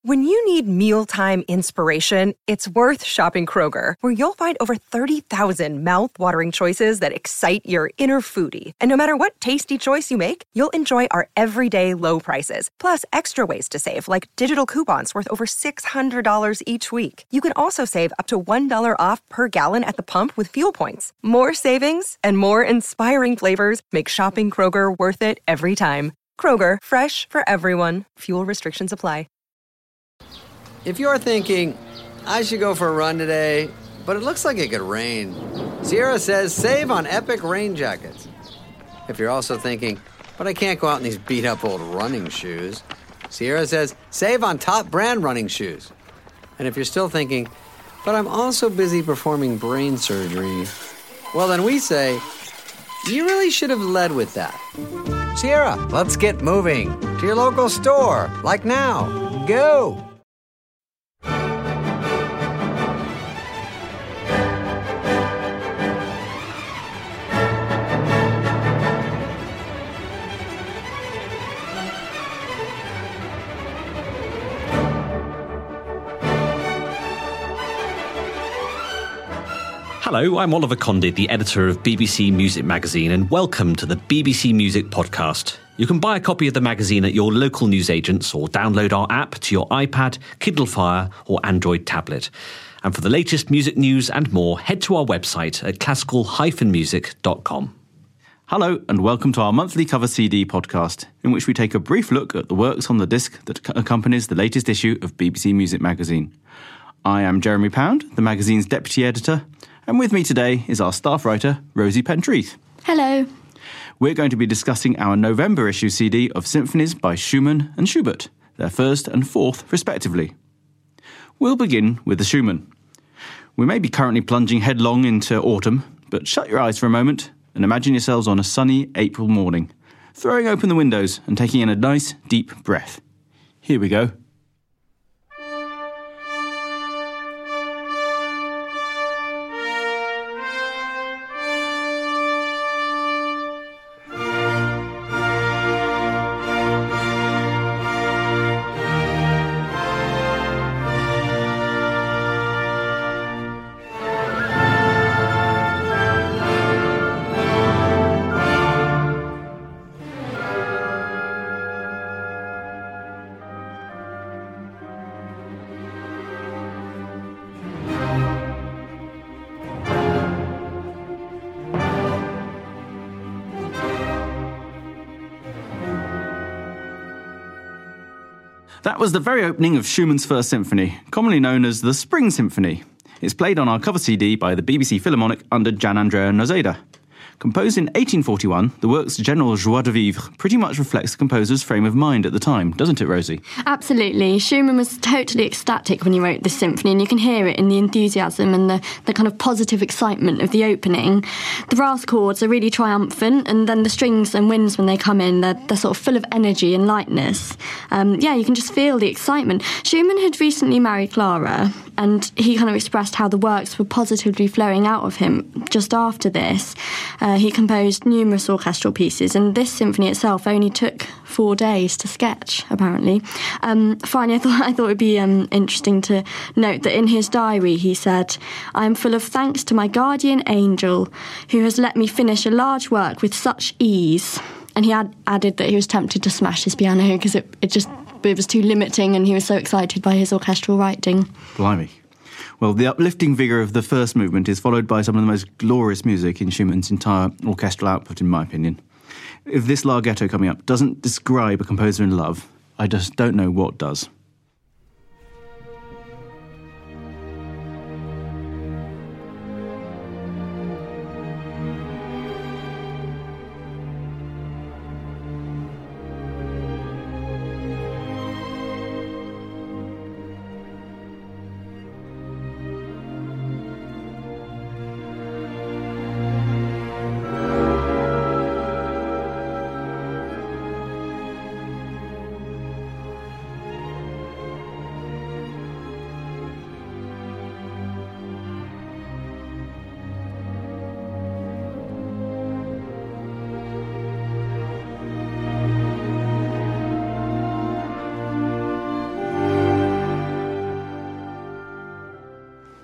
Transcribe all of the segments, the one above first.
When you need mealtime inspiration, it's worth shopping Kroger, where you'll find over 30,000 mouth-watering choices that excite your inner foodie. And no matter what tasty choice you make, you'll enjoy our everyday low prices, plus extra ways to save, like digital coupons worth over $600 each week. You can also save up to $1 off per gallon at the pump with fuel points. More savings and more inspiring flavors make shopping Kroger worth it every time. Kroger, fresh for everyone. Fuel restrictions apply. If you're thinking, I should go for a run today, but it looks like it could rain, Sierra says save on Epic rain jackets. If you're also thinking, but I can't go out in these beat-up old running shoes, Sierra says save on top brand running shoes. And if you're still thinking, but I'm also busy performing brain surgery, well then we say, you really should have led with that. Sierra, let's get moving to your local store, like now. Go! Hello, I'm Oliver Condit, the editor of BBC Music Magazine, and welcome to the BBC Music Podcast. You can buy a copy of the magazine at your local newsagents or download our app to your iPad, Kindle Fire or Android tablet. And for the latest music news and more, head to our website at classical-music.com. Hello and welcome to our monthly cover CD podcast, in which we take a brief look at the works on the disc that accompanies the latest issue of BBC Music Magazine. I am Jeremy Pound, the magazine's deputy editor, and with me today is our staff writer, Rosie Pentreath. Hello. We're going to be discussing our November issue CD of symphonies by Schumann and Schubert, their first and fourth respectively. We'll begin with the Schumann. We may be currently plunging headlong into autumn, but shut your eyes for a moment and imagine yourselves on a sunny April morning, throwing open the windows and taking in a nice, deep breath. Here we go. That was the very opening of Schumann's First Symphony, commonly known as the Spring Symphony. It's played on our cover CD by the BBC Philharmonic under Gian-Andrea Noseda. Composed in 1841, the work's general joie de vivre pretty much reflects the composer's frame of mind at the time, doesn't it, Rosie? Absolutely. Schumann was totally ecstatic when he wrote this symphony, and you can hear it in the enthusiasm and the kind of positive excitement of the opening. The brass chords are really triumphant, and then the strings and winds, when they come in, they're sort of full of energy and lightness. You can just feel the excitement. Schumann had recently married Clara, and he kind of expressed how the works were positively flowing out of him just after this. He composed numerous orchestral pieces, and this symphony itself only took 4 days to sketch, apparently. Finally, I thought it would be interesting to note that in his diary he said, "I am full of thanks to my guardian angel, who has let me finish a large work with such ease." And he added that he was tempted to smash his piano because it was too limiting, and he was so excited by his orchestral writing. Blimey. Well, the uplifting vigour of the first movement is followed by some of the most glorious music in Schumann's entire orchestral output, in my opinion. If this Larghetto coming up doesn't describe a composer in love, I just don't know what does.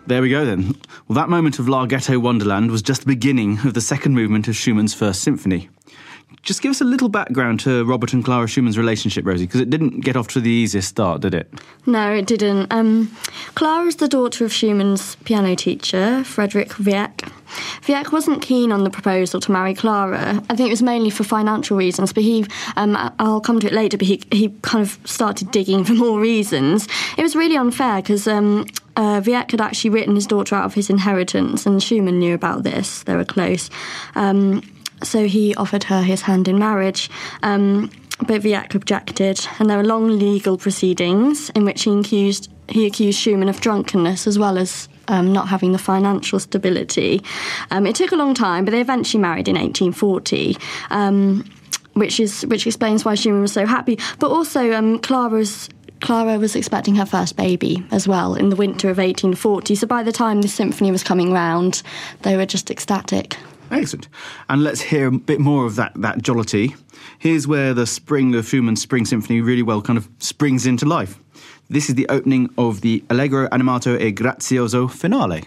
There we go then. Well, that moment of Larghetto Wonderland was just the beginning of the second movement of Schumann's First Symphony. Just give us a little background to Robert and Clara Schumann's relationship, Rosie, because it didn't get off to the easiest start, did it? No, it didn't. Clara is the daughter of Schumann's piano teacher, Frederick Wieck. Wieck wasn't keen on the proposal to marry Clara. I think it was mainly for financial reasons, but I'll come to it later, but he kind of started digging for more reasons. It was really unfair because Wieck had actually written his daughter out of his inheritance, and Schumann knew about this. They were close. So he offered her his hand in marriage, but Wieck objected, and there were long legal proceedings in which he accused Schumann of drunkenness as well as not having the financial stability. It took a long time, but they eventually married in 1840, which explains why Schumann was so happy. But also, Clara was expecting her first baby as well in the winter of 1840, so by the time the symphony was coming round, they were just ecstatic. Excellent. And let's hear a bit more of that jollity. Here's where the spring of Schumann's Spring Symphony really well kind of springs into life. This is the opening of the Allegro animato e grazioso finale.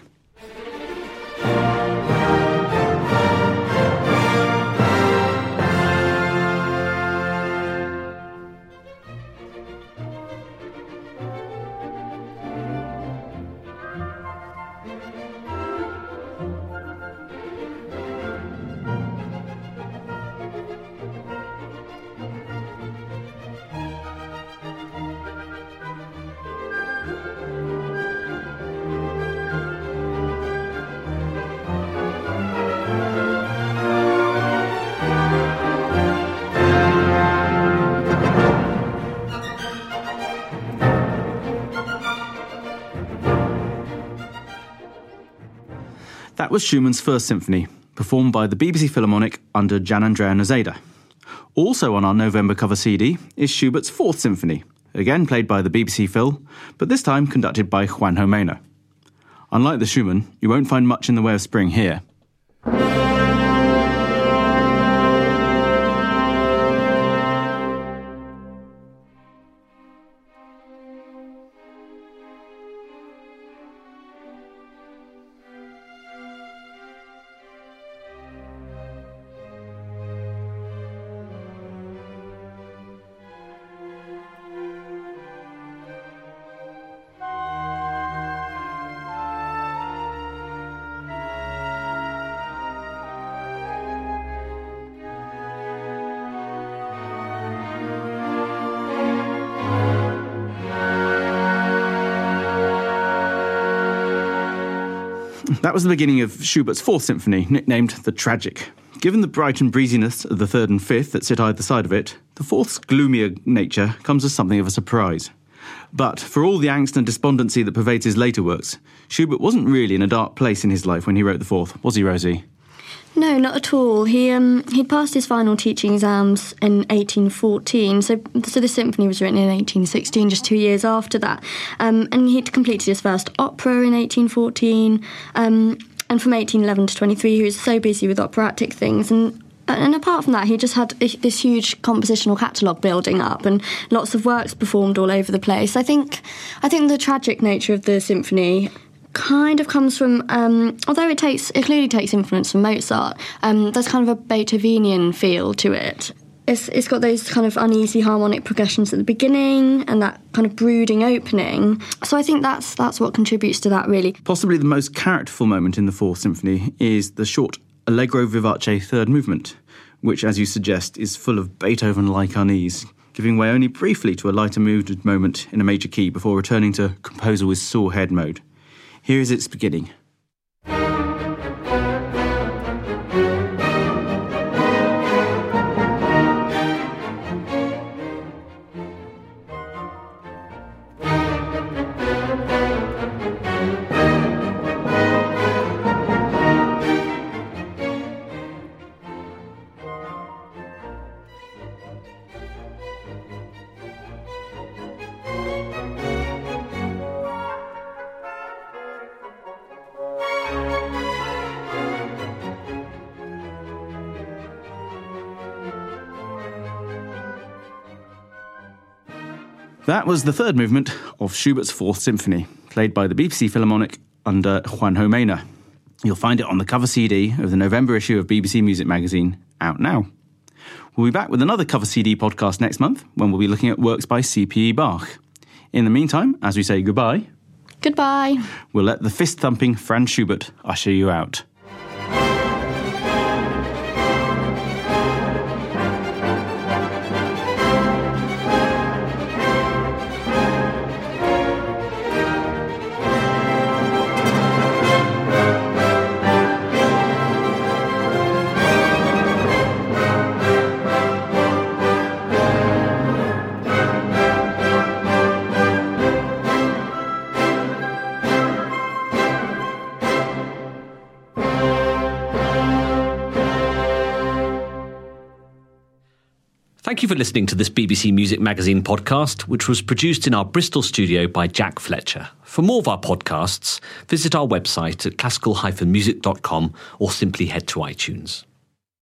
That was Schumann's First Symphony, performed by the BBC Philharmonic under Gian Andrea Noseda. Also on our November cover CD is Schubert's Fourth Symphony, again played by the BBC Phil, but this time conducted by Juanjo Mena. Unlike the Schumann, you won't find much in the way of spring here. That was the beginning of Schubert's Fourth Symphony, nicknamed The Tragic. Given the bright and breeziness of the third and fifth that sit either side of it, the fourth's gloomier nature comes as something of a surprise. But for all the angst and despondency that pervades his later works, Schubert wasn't really in a dark place in his life when he wrote the fourth, was he, Rosie? No, not at all. He'd passed his final teaching exams in 1814, so the symphony was written in 1816, just 2 years after that. And he'd completed his first opera in 1814, and from 1811 to 23 he was so busy with operatic things, and apart from that, he just had this huge compositional catalogue building up and lots of works performed all over the place. I think the tragic nature of the symphony kind of comes from, although it clearly takes influence from Mozart, there's kind of a Beethovenian feel to it. It's got those kind of uneasy harmonic progressions at the beginning and that kind of brooding opening. So I think that's what contributes to that, really. Possibly the most characterful moment in the Fourth Symphony is the short Allegro vivace third movement, which, as you suggest, is full of Beethoven-like unease, giving way only briefly to a lighter mood moment in a major key before returning to composer with sore head mode. Here is its beginning. That was the third movement of Schubert's Fourth Symphony, played by the BBC Philharmonic under Juanjo Mena. You'll find it on the cover CD of the November issue of BBC Music Magazine, out now. We'll be back with another cover CD podcast next month when we'll be looking at works by C.P.E. Bach. In the meantime, as we say goodbye... Goodbye. We'll let the fist-thumping Franz Schubert usher you out. Thank you for listening to this BBC Music Magazine podcast, which was produced in our Bristol studio by Jack Fletcher. For more of our podcasts, visit our website at classical-music.com or simply head to iTunes.